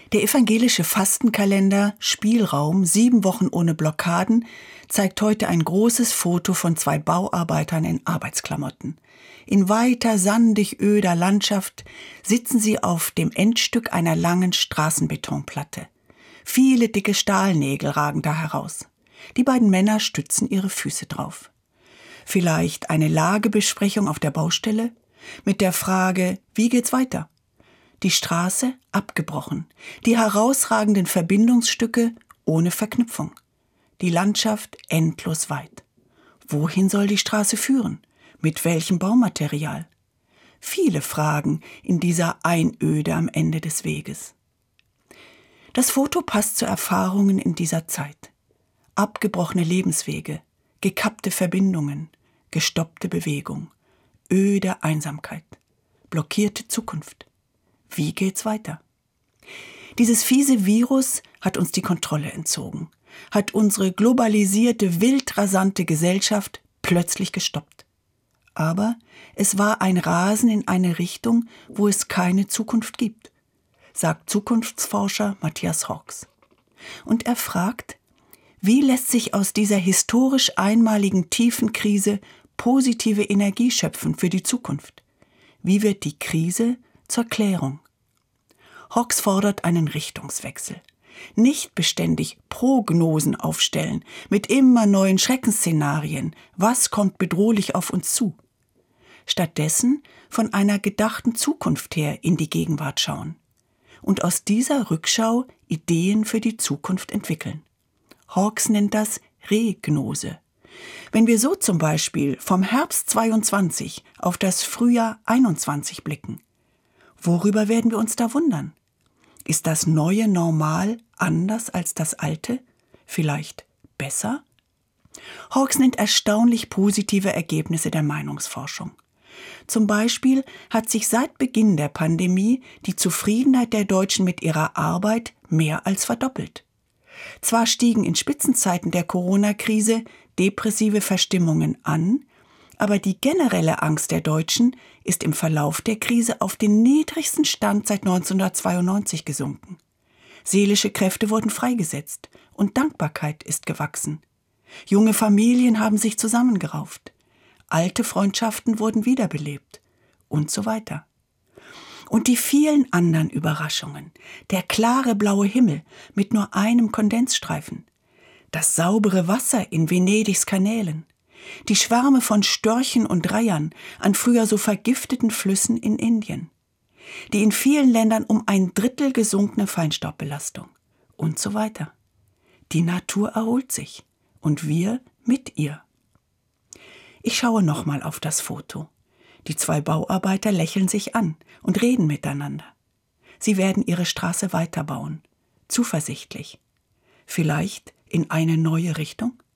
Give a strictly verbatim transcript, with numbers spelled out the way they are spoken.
Der evangelische Fastenkalender Spielraum, sieben Wochen ohne Blockaden, zeigt heute ein großes Foto von zwei Bauarbeitern in Arbeitsklamotten. In weiter, sandig öder Landschaft sitzen sie auf dem Endstück einer langen Straßenbetonplatte. Viele dicke Stahlnägel ragen da heraus. Die beiden Männer stützen ihre Füße drauf. Vielleicht eine Lagebesprechung auf der Baustelle mit der Frage, wie geht's weiter? Die Straße abgebrochen, die herausragenden Verbindungsstücke ohne Verknüpfung. Die Landschaft endlos weit. Wohin soll die Straße führen? Mit welchem Baumaterial? Viele Fragen in dieser Einöde am Ende des Weges. Das Foto passt zu Erfahrungen in dieser Zeit. Abgebrochene Lebenswege, gekappte Verbindungen, gestoppte Bewegung, öde Einsamkeit, blockierte Zukunft. Wie geht's weiter? Dieses fiese Virus hat uns die Kontrolle entzogen, hat unsere globalisierte, wildrasante Gesellschaft plötzlich gestoppt. Aber es war ein Rasen in eine Richtung, wo es keine Zukunft gibt, sagt Zukunftsforscher Matthias Hawkes. Und er fragt, wie lässt sich aus dieser historisch einmaligen tiefen Krise positive Energie schöpfen für die Zukunft? Wie wird die Krise zur Klärung? Hawkes fordert einen Richtungswechsel. Nicht beständig Prognosen aufstellen, mit immer neuen Schreckensszenarien. Was kommt bedrohlich auf uns zu? Stattdessen von einer gedachten Zukunft her in die Gegenwart schauen. Und aus dieser Rückschau Ideen für die Zukunft entwickeln. Hawkes nennt das Regnose. Wenn wir so zum Beispiel vom Herbst zweiundzwanzig auf das Frühjahr einundzwanzig blicken, worüber werden wir uns da wundern? Ist das neue Normal anders als das alte? Vielleicht besser? Hawkes nennt erstaunlich positive Ergebnisse der Meinungsforschung. Zum Beispiel hat sich seit Beginn der Pandemie die Zufriedenheit der Deutschen mit ihrer Arbeit mehr als verdoppelt. Zwar stiegen in Spitzenzeiten der Corona-Krise depressive Verstimmungen an, aber die generelle Angst der Deutschen ist im Verlauf der Krise auf den niedrigsten Stand seit neunzehnhundertzweiundneunzig gesunken. Seelische Kräfte wurden freigesetzt und Dankbarkeit ist gewachsen. Junge Familien haben sich zusammengerauft. Alte Freundschaften wurden wiederbelebt und so weiter. Und die vielen anderen Überraschungen, der klare blaue Himmel mit nur einem Kondensstreifen, das saubere Wasser in Venedigs Kanälen, die Schwärme von Störchen und Reihern an früher so vergifteten Flüssen in Indien, die in vielen Ländern um ein Drittel gesunkene Feinstaubbelastung und so weiter. Die Natur erholt sich und wir mit ihr. Ich schaue nochmal auf das Foto. Die zwei Bauarbeiter lächeln sich an und reden miteinander. Sie werden ihre Straße weiterbauen, zuversichtlich. Vielleicht in eine neue Richtung?